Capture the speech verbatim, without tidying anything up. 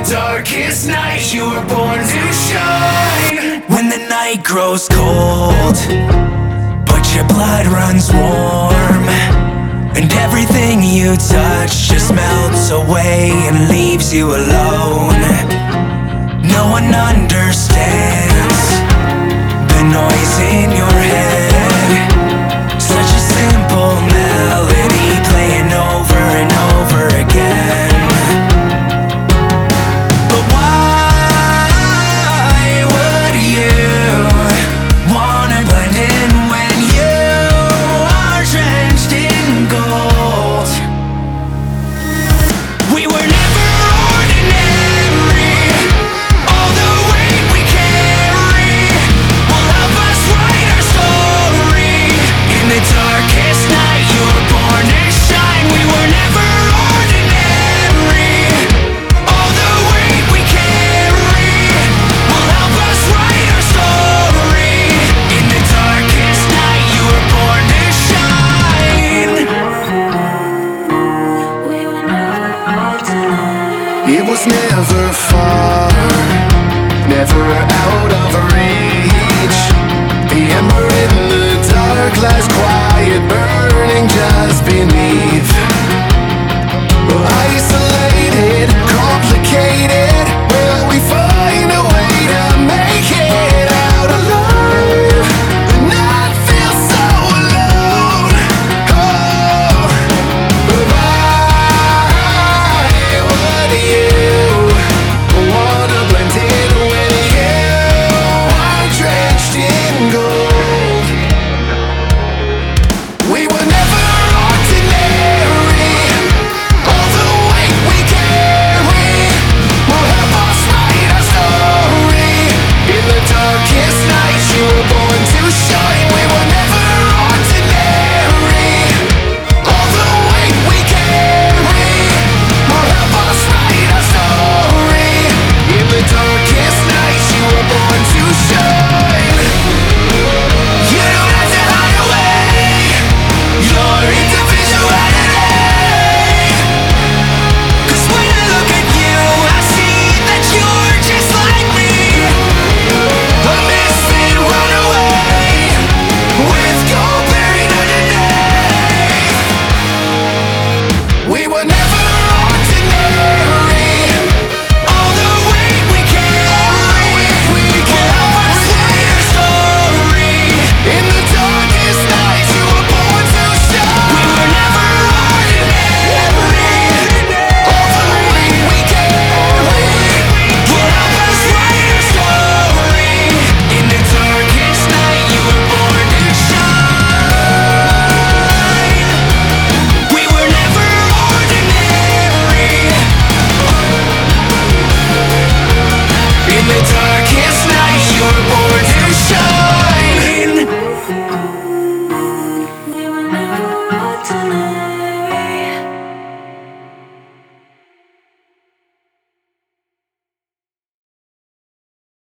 darkest night, you were born to shine. When the night grows cold, but your blood runs warm, and everything you touch just melts away and leaves you alone. No one understands the noise in your head. Such a simple melody playing over and over again. But why would you wanna blend in when you are drenched in gold? We were never ordinary. All the weight we carry will help us write our story. In the darkest night, you were born to shine. We were never ordinary. All the weight we carry will help us write our story. In the darkest night, you were born to shine. It was never far, never out of reach. The ember in the dark lies quiet, burning just beneath.